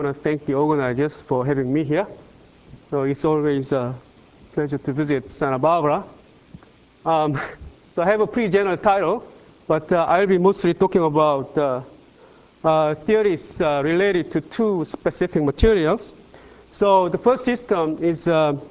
want to thank the organizers for having me here. So it's always a pleasure to visit Santa Barbara. So I have a pretty general title, but I'll be mostly talking about theories related to two specific materials. So the first system is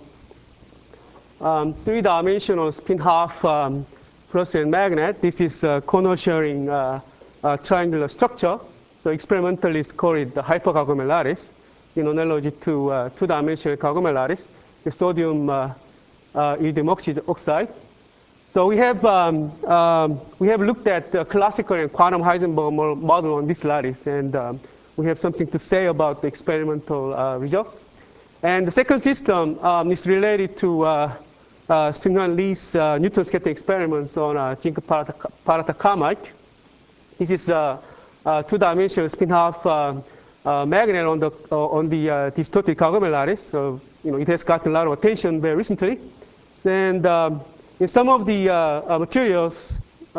three-dimensional spin-half fluorescent magnet. This is a corner-sharing triangular structure. So experimentally, it's called the hypergaussian lattice, in analogy to two-dimensional Gaussian lattice, the sodium iridium oxide. So we have looked at the classical and quantum Heisenberg model on this lattice, and we have something to say about the experimental results. And the second system is related to Seung-Hwan Lee's neutron scattering experiments on zinc paratacamite. This is a two-dimensional spin-half magnet on the distorted Gaussian lattice. So it has gotten a lot of attention very recently. And in some of the materials,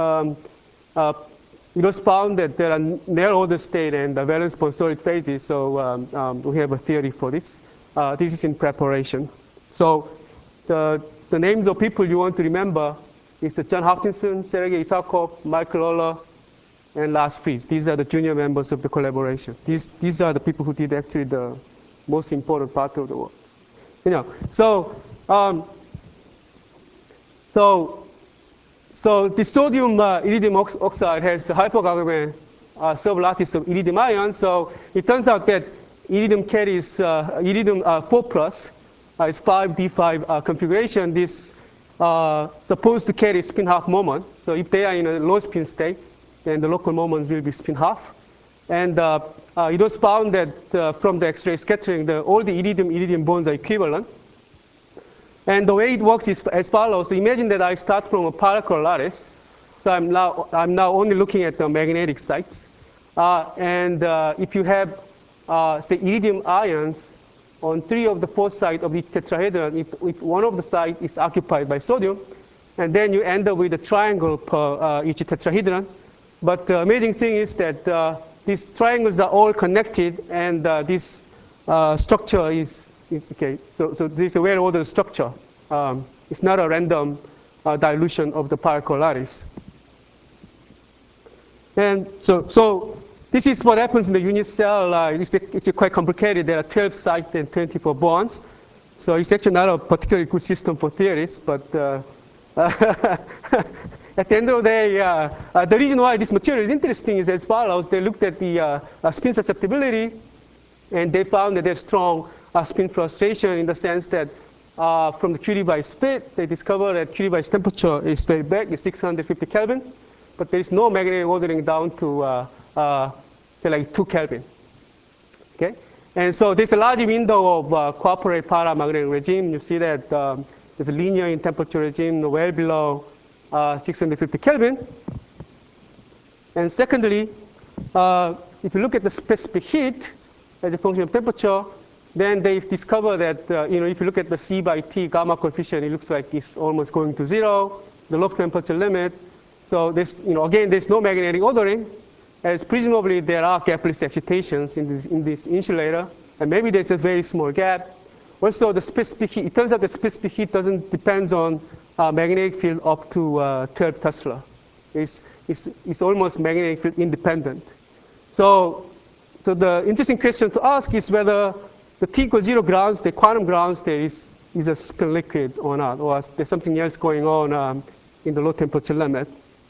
it was found that there are narrow order state and valence bond solid phases. So we have a theory for this. This is in preparation. So the names of people you want to remember is John Hopkinson, Sergei Isakov, Michael Oller, and Lars Friis. These are the junior members of the collaboration. These are the people who did actually the most important part of the work. So the sodium iridium oxide has the hypergaussian sublattice of iridium ion. So it turns out that iridium carries iridium 4 plus. It's 5d5 configuration. This supposed to carry spin half moment. So if they are in a low spin state, then the local moments will be spin half. And it was found that from the X-ray scattering, all the iridium bonds are equivalent. And the way it works is as follows. So imagine that I start from a particle lattice. So I'm now only looking at the magnetic sites. And if you have, say, iridium ions on 3 of the 4 sides of each tetrahedron, if one of the sites is occupied by sodium, and then you end up with a triangle per each tetrahedron. But the amazing thing is that these triangles are all connected, and this structure is okay. So this is a well-ordered structure. It's not a random dilution of the particle lattice. And so this is what happens in the unit cell. It's quite complicated. There are 12 sites and 24 bonds. So it's actually not a particularly good system for theorists, but at the end of the day, the reason why this material is interesting is as follows. They looked at the spin susceptibility, and they found that there's strong spin frustration in the sense that from the Curie device split, they discovered that Curie device temperature is very big, it's 650 Kelvin, but there is no magnetic ordering down to say like 2 Kelvin. Okay, and so there's a large window of cooperative paramagnetic regime. You see that there's a linear in temperature regime well below 650 Kelvin. And secondly, if you look at the specific heat as a function of temperature, then they've discovered that if you look at the C by T gamma coefficient, it looks like it's almost going to 0, the low temperature limit. So there's, again, there's no magnetic ordering, as presumably there are gapless excitations in this insulator, and maybe there's a very small gap. Also, the specific heat, it turns out the specific heat doesn't depend on magnetic field up to 12 Tesla. It's almost magnetic field independent. So the interesting question to ask is whether the T equals 0 ground state, quantum ground state is a spin liquid or not, or there's something else going on in the low temperature limit.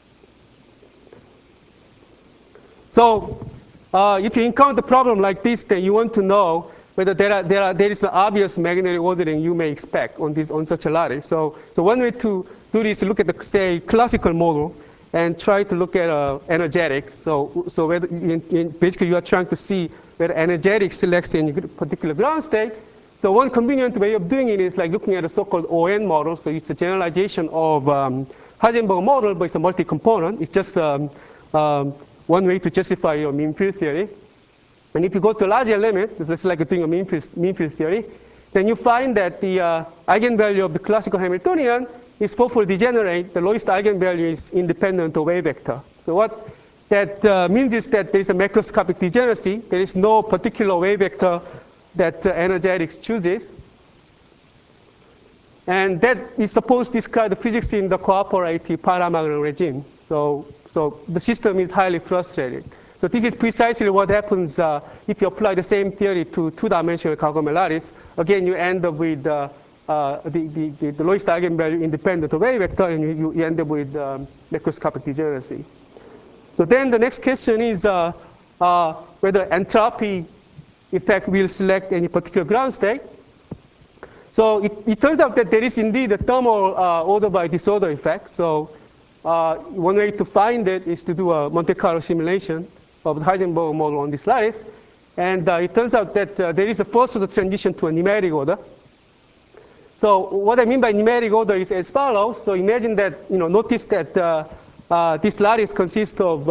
So if you encounter a problem like this, then you want to know whether there is an obvious magnetic ordering you may expect on such a lattice. So one way to do this is to look at the, say, classical model and try to look at energetics. So whether basically you are trying to see whether energetics selects any particular ground state. So one convenient way of doing it is like looking at a so-called ON model. So it's a generalization of Heisenberg model, but it's a multi-component. It's just one way to justify your mean field theory. And if you go to a larger limit, this is like doing a mean field theory, then you find that the eigenvalue of the classical Hamiltonian is fourfold degenerate. The lowest eigenvalue is independent of wave vector. So what that means is that there is a macroscopic degeneracy. There is no particular wave vector that energetics chooses. And that is supposed to describe the physics in the cooperative paramagnetic regime. So the system is highly frustrated. So this is precisely what happens if you apply the same theory to two-dimensional Gargomel lattice. Again, you end up with the lowest eigenvalue independent of wave vector, and you end up with macroscopic degeneracy. So then the next question is whether entropy effect will select any particular ground state. So it turns out that there is indeed a thermal order by disorder effect. So one way to find it is to do a Monte Carlo simulation of the Heisenberg model on this lattice. And it turns out that there is a force order transition to a numeric order. So what I mean by numeric order is as follows. So imagine that, notice that this lattice consists of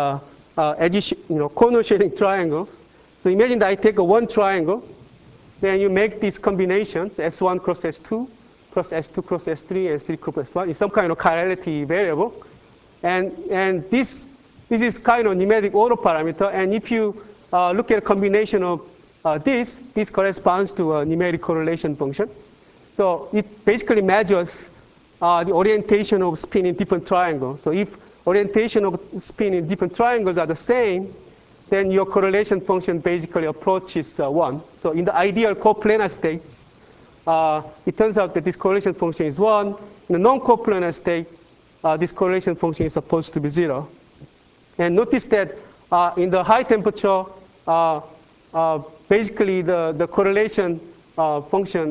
corner shading triangles. So imagine that I take one triangle, then you make these combinations, S1 cross S2, plus S2 cross S3, S3 cross S1, is some kind of chirality variable. And this is kind of numeric order parameter. And if you look at a combination of this corresponds to a numeric correlation function. So it basically measures the orientation of spin in different triangles. So if orientation of spin in different triangles are the same, then your correlation function basically approaches 1. So in the ideal coplanar states, it turns out that this correlation function is 1. In the non-coplanar state, this correlation function is supposed to be 0. And notice that in the high temperature, basically the correlation function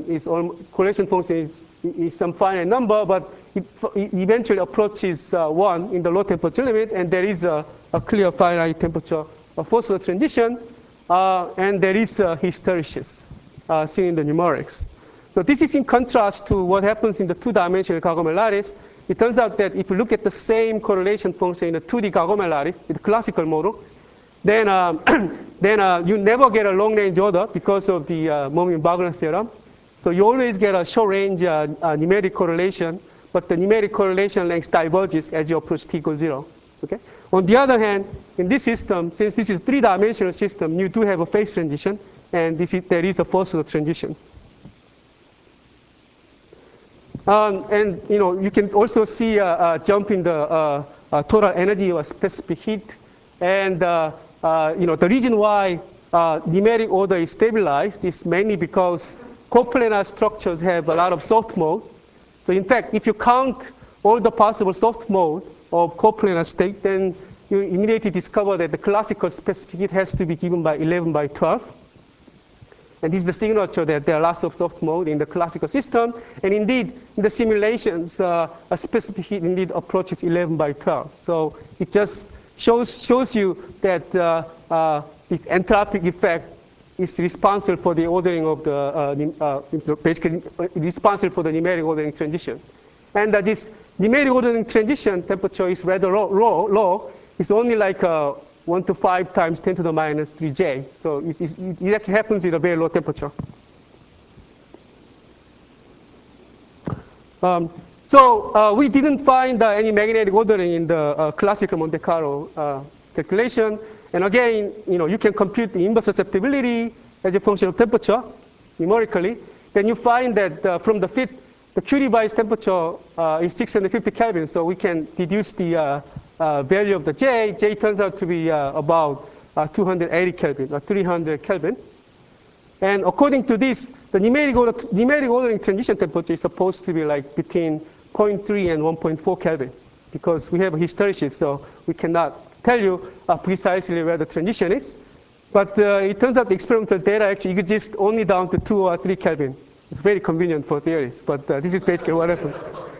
is some finite number, but it eventually approaches 1 in the low temperature limit, and there is a clear finite temperature force order transition, and there is hysteresis seen in the numerics. So this is in contrast to what happens in the two-dimensional Gargomel lattice. It turns out that if you look at the same correlation function in the 2D Gargomel lattice, the classical model, then you never get a long-range order because of the Momin-Wagner theorem. So you always get a short-range numeric correlation, but the numeric correlation length diverges as you approach t equals 0. Okay? On the other hand, in this system, since this is a three-dimensional system, you do have a phase transition, and there is a force order transition. And you can also see a jump in the total energy or specific heat. And the reason why numeric order is stabilized is mainly because coplanar structures have a lot of soft mode. So in fact, if you count all the possible soft mode of coplanar state, then you immediately discover that the classical specific heat has to be given by 11 by 12. And this is the signature that there are lots of soft mode in the classical system. And indeed, in the simulations, a specific heat indeed approaches 11 by 12. So it just shows you that the entropic effect is responsible for the ordering of the, basically responsible for the numeric ordering transition. And this numeric ordering transition temperature is rather low. It's only like 1 to 5 times 10 to the minus 3J. So it actually happens at a very low temperature. So we didn't find any magnetic ordering in the classical Monte Carlo calculation. And again, you can compute the inverse susceptibility as a function of temperature numerically. Then you find that from the fit, the Curie-Weiss temperature is 650 Kelvin. So we can deduce the value of the J. J turns out to be about 280 Kelvin, or 300 Kelvin. And according to this, the numeric ordering transition temperature is supposed to be like between 0.3 and 1.4 Kelvin, because we have a hysteresis, so we cannot tell you precisely where the transition is. But it turns out the experimental data actually exists only down to 2 or 3 Kelvin. It's very convenient for theorists, but this is basically what happened.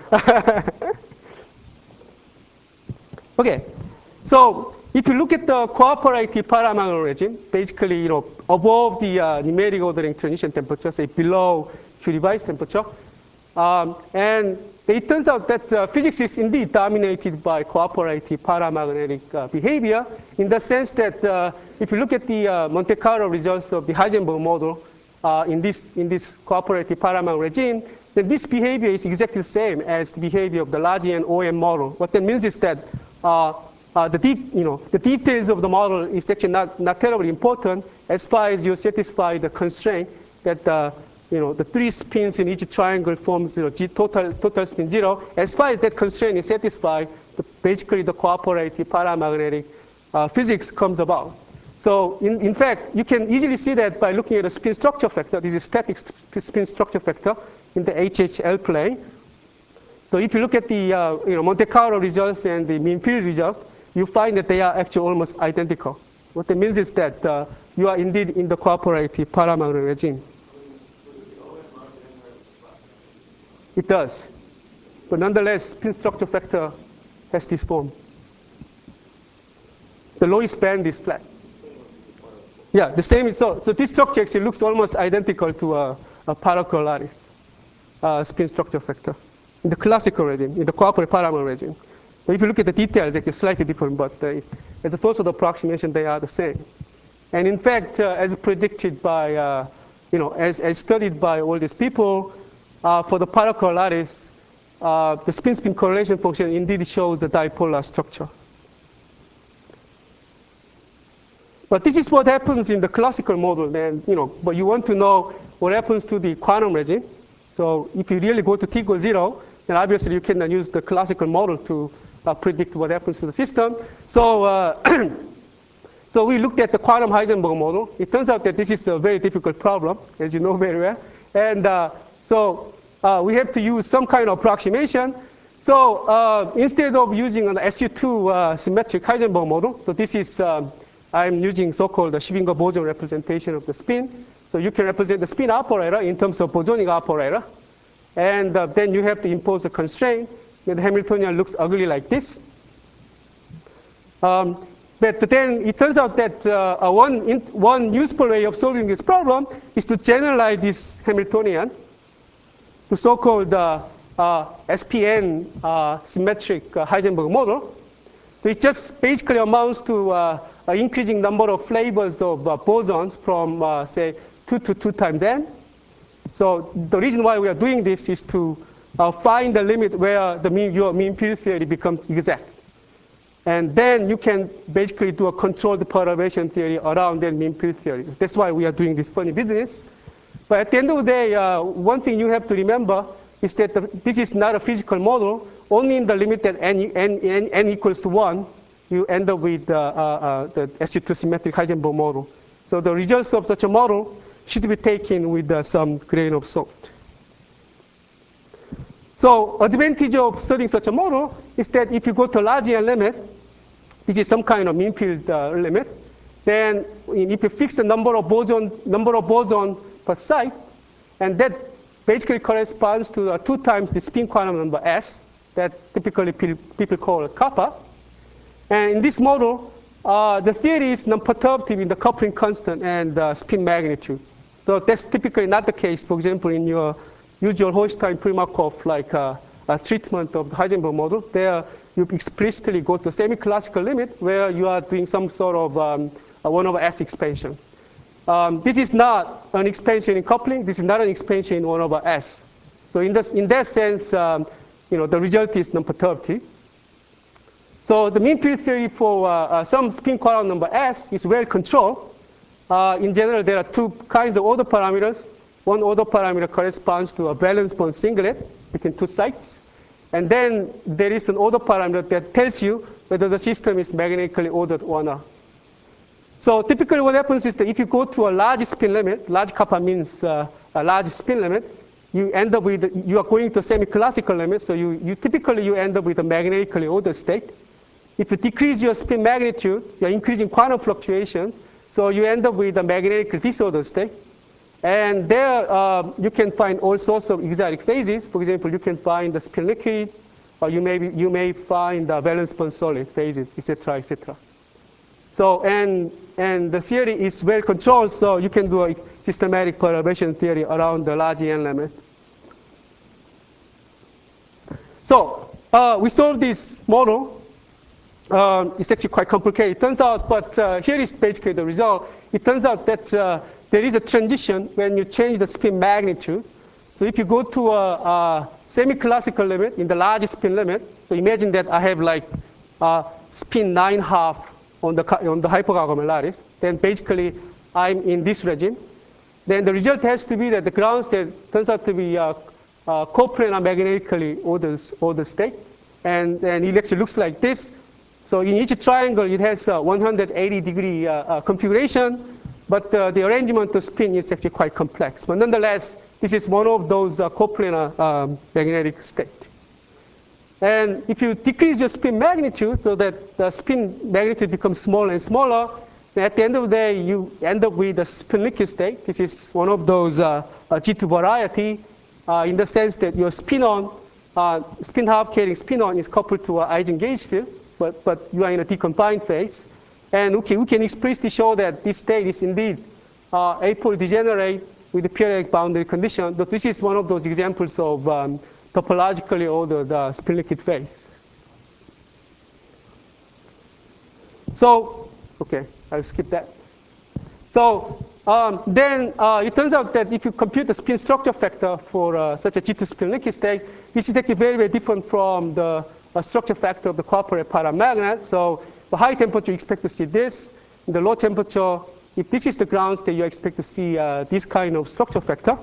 Okay, so if you look at the cooperative paramagnetic regime, basically, above the numeric ordering transition temperature, say below Curie-Weiss temperature, and it turns out that physics is indeed dominated by cooperative paramagnetic behavior, in the sense that if you look at the Monte Carlo results of the Heisenberg model in this cooperative paramagnetic regime, then this behavior is exactly the same as the behavior of the Largian OM model. What that means is that the details of the model is actually not terribly important as far as you satisfy the constraint that the 3 spins in each triangle forms total spin 0. As far as that constraint is satisfied, basically the cooperative paramagnetic physics comes about. So in fact, you can easily see that by looking at the spin structure factor. This is static spin structure factor in the HHL plane. So if you look at the Monte Carlo results and the mean field results, you find that they are actually almost identical. What that means is that you are indeed in the cooperative paramagnetic regime. It does. But nonetheless, spin structure factor has this form. The lowest band is flat. Yeah, the same. So this structure actually looks almost identical to a particle lattice spin structure factor in the classical regime, in the cooperative paramagnetic regime. But if you look at the details, they're slightly different, but as a first order approximation, they are the same. And in fact, as predicted by, as studied by all these people, for the particle lattice, the spin-spin correlation function indeed shows the dipolar structure. But this is what happens in the classical model. Then, but you want to know what happens to the quantum regime. So if you really go to t equals 0, then obviously you cannot use the classical model to predict what happens to the system. So, so we looked at the quantum Heisenberg model. It turns out that this is a very difficult problem, as you know very well. And so we have to use some kind of approximation. So instead of using an SU2 symmetric Heisenberg model, so this is, I'm using so-called the Schwinger-Boson representation of the spin. So you can represent the spin operator in terms of bosonic operator. And then you have to impose a constraint. The Hamiltonian looks ugly like this. But then it turns out that one useful way of solving this problem is to generalize this Hamiltonian to so-called SPN symmetric Heisenberg model. So it just basically amounts to an increasing number of flavors of bosons from, say, 2 to 2 times n. So the reason why we are doing this is to find the limit where your mean field theory becomes exact. And then you can basically do a controlled perturbation theory around that mean field theory. That's why we are doing this funny business. But at the end of the day, one thing you have to remember is that this is not a physical model. Only in the limit that n equals to 1, you end up with the SU2 symmetric Heisenberg model. So the results of such a model should be taken with some grain of salt. So advantage of studying such a model is that if you go to large n limit, this is some kind of mean field limit, then if you fix the number of boson per site, and that basically corresponds to 2 times the spin quantum number s, that typically people call kappa. And in this model, the theory is non-perturbative in the coupling constant and spin magnitude. So that's typically not the case, for example, in your usual Holstein-Primakov like treatment of the Heisenberg model. There you explicitly go to a semi-classical limit where you are doing some sort of 1 over s expansion. This is not an expansion in coupling. This is not an expansion in 1 over s. So in that sense, the result is non-perturbative. So the mean field theory for some spin quantum number s is well controlled. In general, there are 2 kinds of order parameters. One order parameter corresponds to a valence bond singlet between 2 sites. And then there is an order parameter that tells you whether the system is magnetically ordered or not. So typically what happens is that if you go to a large spin limit, large kappa means a large spin limit, you end up with, you are going to a semi-classical limit, so you typically end up with a magnetically ordered state. If you decrease your spin magnitude, you're increasing quantum fluctuations, so you end up with a magnetically disordered state. And there you can find all sorts of exotic phases. For example, you can find the spin liquid, or you may find the valence bond solid phases, etc., etc. So and the theory is well controlled, so you can do a systematic perturbation theory around the large n limit. So we solved this model. It's actually quite complicated. It turns out, but here is basically the result. It turns out that there is a transition when you change the spin magnitude. So if you go to a semi-classical limit in the large spin limit, so imagine that I have like spin 9½ on the hypogagomer lattice, then basically I'm in this regime. Then the result has to be that the ground state turns out to be coplanar magnetically ordered state. And it actually looks like this. So in each triangle, it has a 180-degree configuration, but the arrangement of spin is actually quite complex. But nonetheless, this is one of those coplanar magnetic states. And if you decrease your spin magnitude so that the spin magnitude becomes smaller and smaller, then at the end of the day, you end up with a spin liquid state. This is one of those G2 variety in the sense that your spin-on, spin-half carrying spin-on is coupled to an Ising-Gauge field, but you are in a deconfined phase. And we can explicitly show that this state is indeed apolar degenerate with the periodic boundary condition. But this is one of those examples of topologically ordered spin liquid phase. So, okay, I'll skip that. So then it turns out that if you compute the spin structure factor for such a G2 spin liquid state, this is actually very, very different from the structure factor of the cooperative paramagnet. So the high temperature, you expect to see this. In the low temperature, if this is the ground state, you expect to see this kind of structure factor.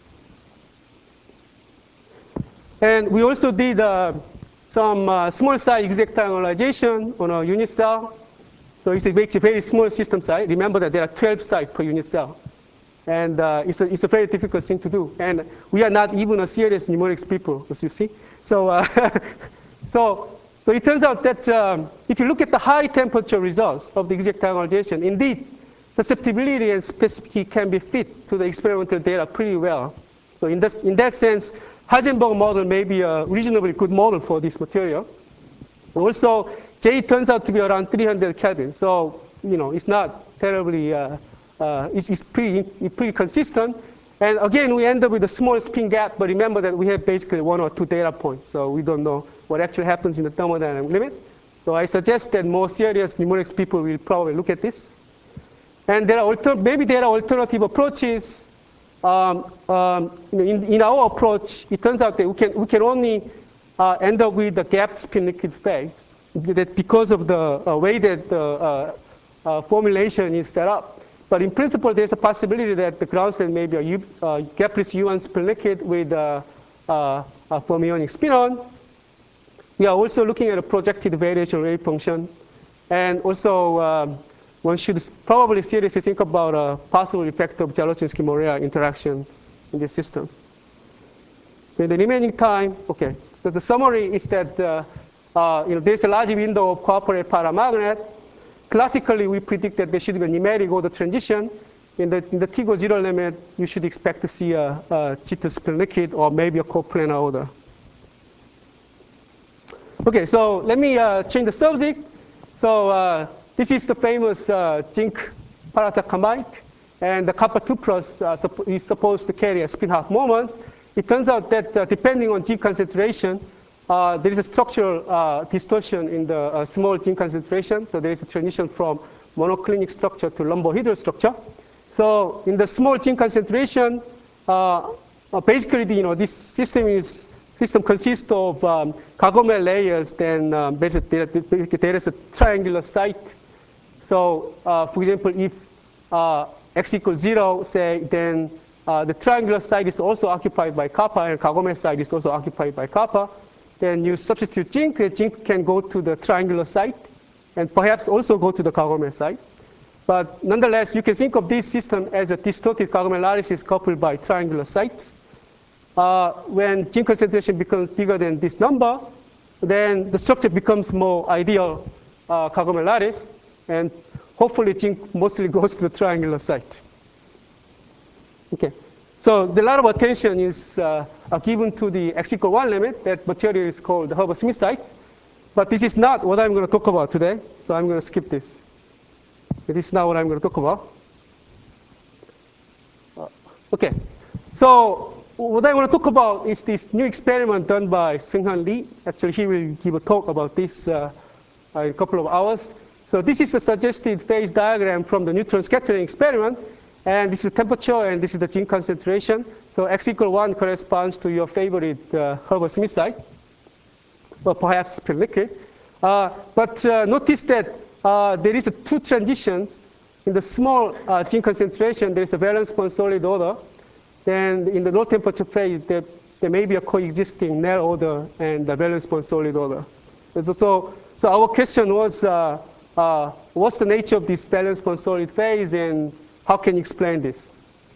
And we also did some small size exact triangulation on a unit cell. So it's a very small system size. Remember that there are 12 sites per unit cell. And it's a very difficult thing to do. And we are not even a serious numerics people, as you see. So, so it turns out that if you look at the high temperature results of the exact triangulation, indeed, susceptibility and specificity can be fit to the experimental data pretty well. So in that sense, Heisenberg model may be a reasonably good model for this material. Also, J turns out to be around 300 Kelvin. So, it's not terribly, it's pretty consistent. And again, we end up with a small spin gap, but remember that we have basically 1 or 2 data points. So we don't know what actually happens in the thermodynamic limit. So I suggest that more serious numerics people will probably look at this. And maybe there are alternative approaches. In our approach, it turns out that we can only end up with the gapped spin liquid phase because of the way that the formulation is set up. But in principle, there's a possibility that the ground state may be a gapless U1 spin liquid with fermionic spin-ons. We are also looking at a projected variation wave function. And also, one should probably seriously think about a possible effect of Zalotchinsky-Morea interaction in this system. So in the remaining time, okay. So the summary is that there's a large window of cooperative paramagnet. Classically, we predict that there should be a numeric order transition. In the Tycho zero limit, you should expect to see a G2 spin liquid or maybe a coplanar order. Okay, so let me change the subject. So this is the famous zinc Parataka mic, and the kappa 2 plus is supposed to carry a spin half moments. It turns out that depending on zinc concentration, there is a structural distortion in the small zinc concentration. So there is a transition from monoclinic structure to rhombohedral structure. So in the small zinc concentration, basically, this system consists of Kagomer layers. Then there is a triangular site. So for example, if x equals 0, say, then the triangular site is also occupied by kappa, and Kagomer site is also occupied by kappa. Then you substitute zinc. The zinc can go to the triangular site and perhaps also go to the Kagomer site. But nonetheless, you can think of this system as a distorted Kagomer lattice coupled by triangular sites. When zinc concentration becomes bigger than this number, then the structure becomes more ideal Kagomer lattice. And hopefully, zinc mostly goes to the triangular site. Okay. So a lot of attention is given to the x equal 1 limit. That material is called the Herbert-Smithite. But this is not what I'm going to talk about today. So I'm going to skip this. This is not what I'm going to talk about. Okay. So what I want to talk about is this new experiment done by Seung-Han Lee. Actually, he will give a talk about this in a couple of hours. So this is a suggested phase diagram from the neutron scattering experiment. And this is the temperature, and this is the zinc concentration. So x equal 1 corresponds to your favorite Herbert-Smithite, or perhaps spin liquid. But notice that there is two transitions. In the small gene concentration, there is a valence bond solid order. Then in the low temperature phase, there may be a coexisting Néel order and the valence bond solid order. So our question was, what's the nature of this valence bond solid phase, and how can you explain this?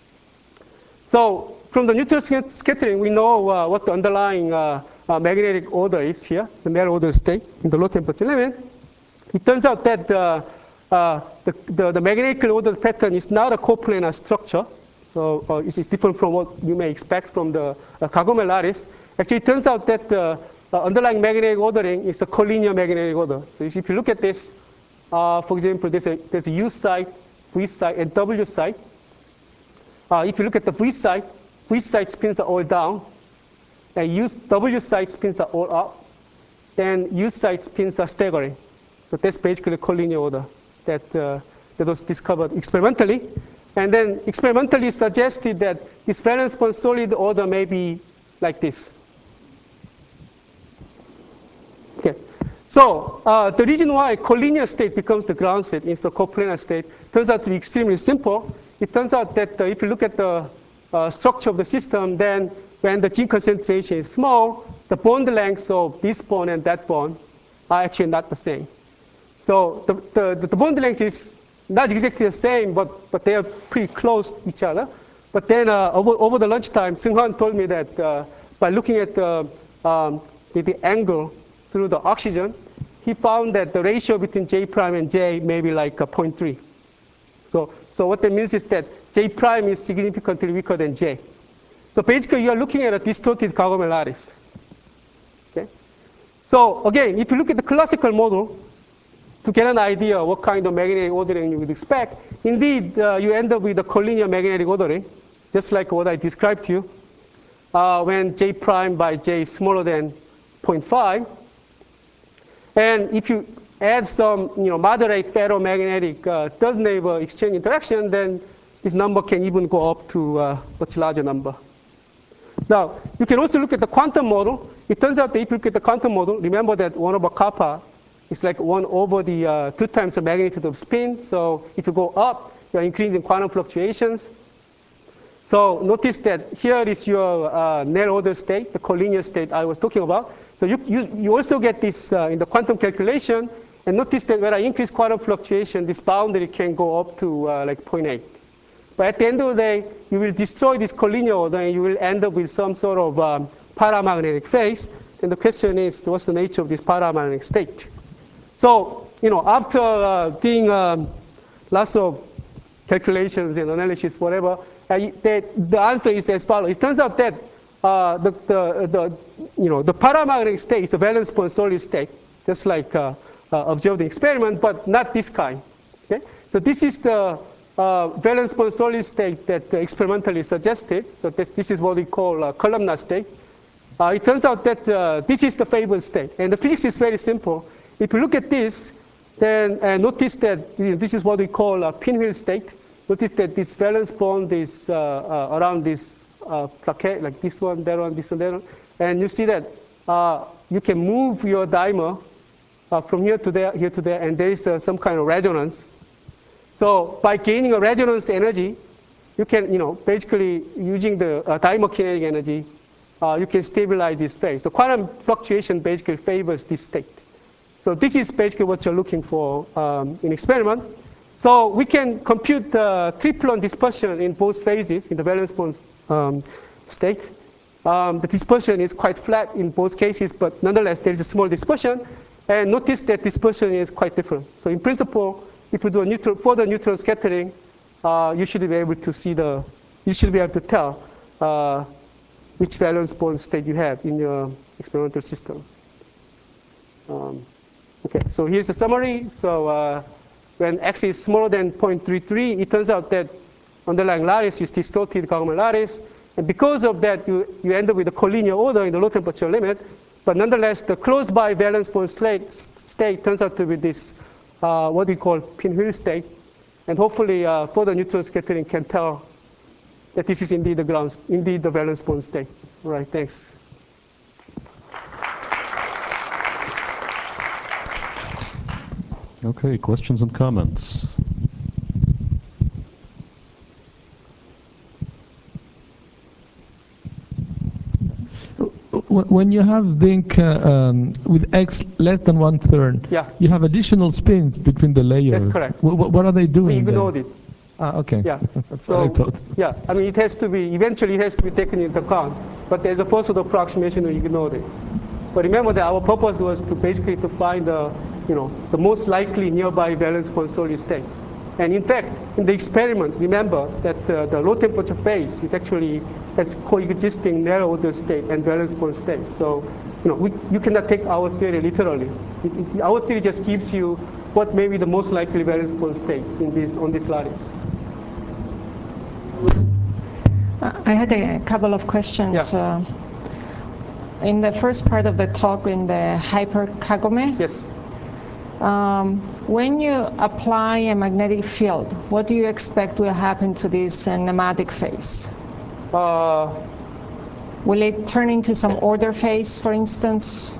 So from the neutral scattering, we know what the underlying magnetic order is here, the Néel order state in the low temperature limit. It turns out that the magnetically ordered pattern is not a coplanar structure. So it's different from what you may expect from the Kagomel-Laris. Actually, it turns out that the underlying magnetic ordering is a collinear magnetic order. So if you look at this, for example, there's a U site, V site, and W site. If you look at the V site spins are all down, and W site spins are all up, then U site spins are staggering. So that's basically a collinear order that was discovered experimentally. And then experimentally suggested that this valence bond solid order may be like this. Okay. So the reason why collinear state becomes the ground state instead of coplanar state turns out to be extremely simple. It turns out that if you look at the structure of the system, then when the gene concentration is small, the bond lengths of this bond and that bond are actually not the same. So the bond length is not exactly the same, but they are pretty close to each other. But then over the lunchtime, Seung-Hwan told me that by looking at the angle through the oxygen, he found that the ratio between J prime and J may be like 0.3. So what that means is that J prime is significantly weaker than J. So basically, you are looking at a distorted Kagomel-Laris. Okay? So again, if you look at the classical model, to get an idea what kind of magnetic ordering you would expect, indeed, you end up with a collinear magnetic ordering, just like what I described to you, when J prime by J is smaller than 0.5. And if you add some moderate ferromagnetic third neighbor exchange interaction, then this number can even go up to a much larger number. Now, you can also look at the quantum model. It turns out that if you look at the quantum model, remember that 1 over kappa is like 1 over the 2 times the magnitude of spin. So if you go up, you're increasing quantum fluctuations. So notice that here is your Néel order state, the collinear state I was talking about. So you also get this in the quantum calculation. And notice that when I increase quantum fluctuation, this boundary can go up to like 0.8. But at the end of the day, you will destroy this collinear order, and you will end up with some sort of paramagnetic phase. And the question is, what's the nature of this paramagnetic state? So, after doing lots of calculations and analysis, whatever, the answer is as follows. It turns out that the paramagnetic state is a valence bond solid state, just like observed in experiment, but not this kind. Okay? So this is the valence bond solid state that experimentally suggested. So this is what we call columnar state. It turns out that this is the favored state. And the physics is very simple. If you look at this, then notice that this is what we call a pinwheel state. Notice that this valence bond is around this plaquette, like this one, that one, this one, that one. And you see that you can move your dimer from here to there, and there is some kind of resonance. So by gaining a resonance energy, you can, basically using the dimer kinetic energy, you can stabilize this phase. So quantum fluctuation basically favors this state. So this is basically what you're looking for in experiment. So we can compute the triplet dispersion in both phases in the valence bond state. The dispersion is quite flat in both cases, but nonetheless, there is a small dispersion. And notice that dispersion is quite different. So in principle, if you do a further neutral scattering, you should be able to tell which valence bond state you have in your experimental system. Okay, so here's the summary. So when x is smaller than 0.33, it turns out that underlying lattice is distorted Kagomel-Laris. And because of that, you end up with a collinear order in the low temperature limit. But nonetheless, the close by valence bond state turns out to be this, what we call pinwheel state. And hopefully, further neutral scattering can tell that this is indeed the valence bond state. All right, thanks. Okay, questions and comments? When you have zinc with X less than 1/3, Yeah. you have additional spins between the layers. That's correct. What are they doing? We ignored it. Ah, okay. Yeah. That's So, what I thought. yeah, I mean, it has to be, eventually it has to be taken into account. But as a first order approximation, we ignored it. But remember that our purpose was to basically to find the, the most likely nearby valence consolidated state. And in fact, in the experiment, remember that the low temperature phase is actually has coexisting narrow order state and valence bond state. So, you cannot take our theory literally. Our theory just gives you what may be the most likely valence bond state on this lattice. I had a couple of questions. Yeah. In the first part of the talk, in the hyperkagome, Yes. When you apply a magnetic field, what do you expect will happen to this nematic phase? Will it turn into some order phase, for instance?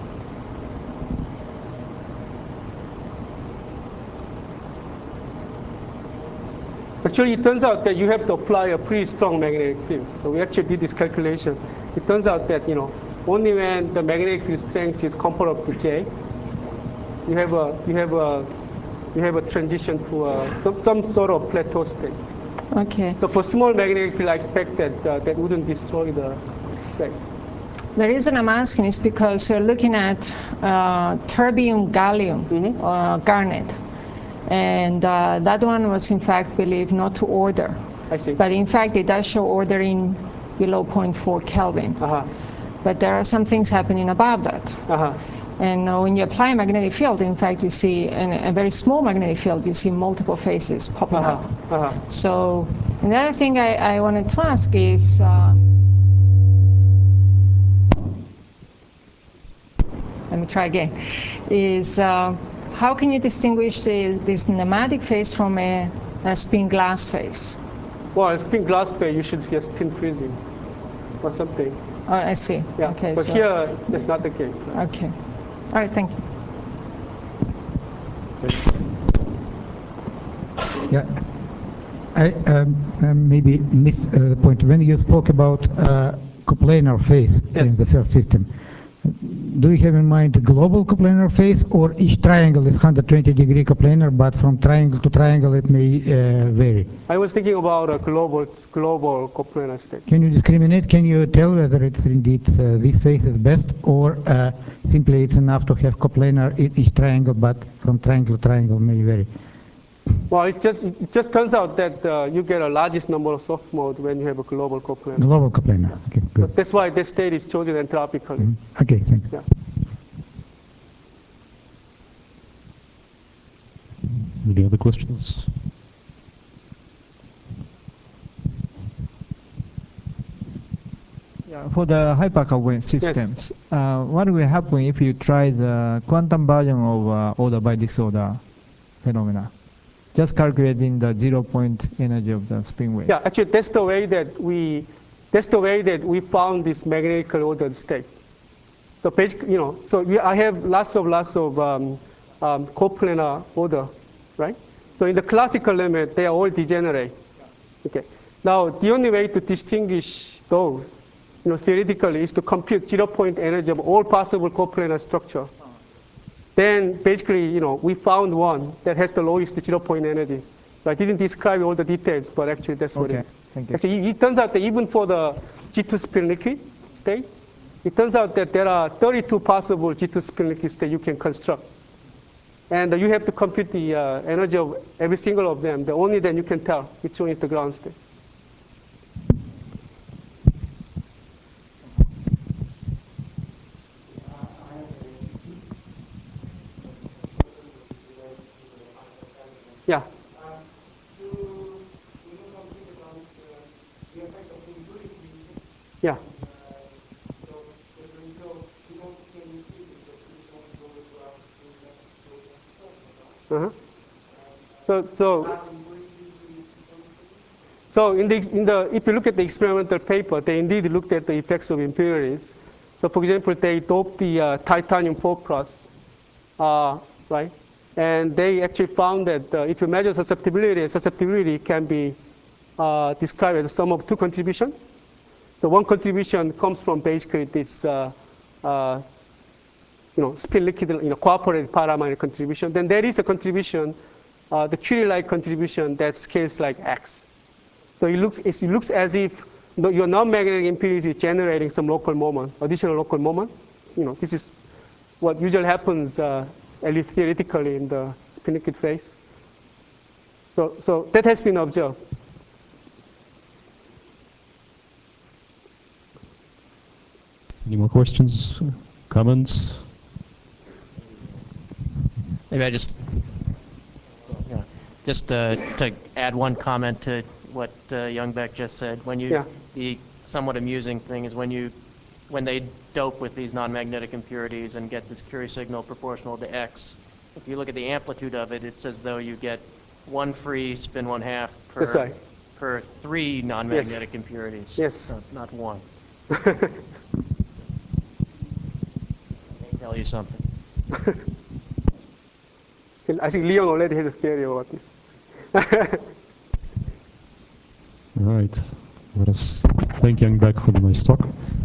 Actually, it turns out that you have to apply a pretty strong magnetic field. So we actually did this calculation. It turns out that only when the magnetic field strength is comparable to J, you have a transition to some sort of plateau state. Okay. So for small magnetic field, I expect that wouldn't destroy the phase. The reason I'm asking is because we're looking at terbium gallium garnet. And that one was, in fact, believed not to order. I see. But in fact, it does show ordering below 0.4 Kelvin. But there are some things happening above that. And when you apply a magnetic field, in fact, you see a very small magnetic field, you see multiple phases popping up. So the other thing I wanted to ask is, let me try again, is how can you distinguish this nematic phase from a spin glass phase? Well, a spin glass phase, you should see a spin freezing or something. Oh, I see. Yeah. Okay, but so here, that's not the case. Okay. All right, thank you. Yeah, I maybe missed the point. When you spoke about coplanar phase in the first system, do you have in mind global coplanar phase, or each triangle is 120-degree coplanar, but from triangle to triangle it may vary? I was thinking about a global coplanar state. Can you discriminate? Can you tell whether it's indeed this phase is best, or simply it's enough to have coplanar in each triangle, but from triangle to triangle may vary? Well, it just turns out that you get a largest number of soft mode when you have a global coplanar. Global coplanar. Okay, good. But that's why this state is chosen entropically. Okay, thank you. Any other questions? Yeah, for the hyperkagome systems, what will happen if you try the quantum version of order by disorder phenomena? Just calculating the 0-point energy of the spin wave. Yeah, actually, that's the way that we found this magnetically ordered state. So basically, I have lots of coplanar order, right? So in the classical limit, they are all degenerate. Okay. Now, the only way to distinguish those, theoretically, is to compute 0-point energy of all possible coplanar structure. Then basically, we found one that has the lowest 0-point energy. So I didn't describe all the details, but actually that's what it is. Thank you. Actually, it turns out that even for the G2 spin liquid state, it turns out that there are 32 possible G2 spin liquid states you can construct. And you have to compute the energy of every single of them. Only then you can tell which one is the ground state. Yeah. Yeah. So if you look at the experimental paper, they indeed looked at the effects of impurities. So for example, they doped the titanium 4+, right? And they actually found that if you measure susceptibility can be described as the sum of two contributions. So one contribution comes from basically this spin liquid, cooperative paramagnetic contribution. Then there is a contribution, the Curie-like contribution that scales like X. So it looks as if your non-magnetic impurity is generating some local moment, additional local moment. This is what usually happens, at least theoretically, in the spin liquid phase. So that has been observed. Any more questions, comments? Maybe I just to add one comment to what Youngbaek just said. The somewhat amusing thing is when they dope with these non-magnetic impurities and get this Curie signal proportional to X, if you look at the amplitude of it, it's as though you get one free spin 1/2 per 3 non-magnetic impurities. Yes. Not one. Tell you something. I think Leon already has a theory about this. All right. Let us thank Youngbaek for the nice talk.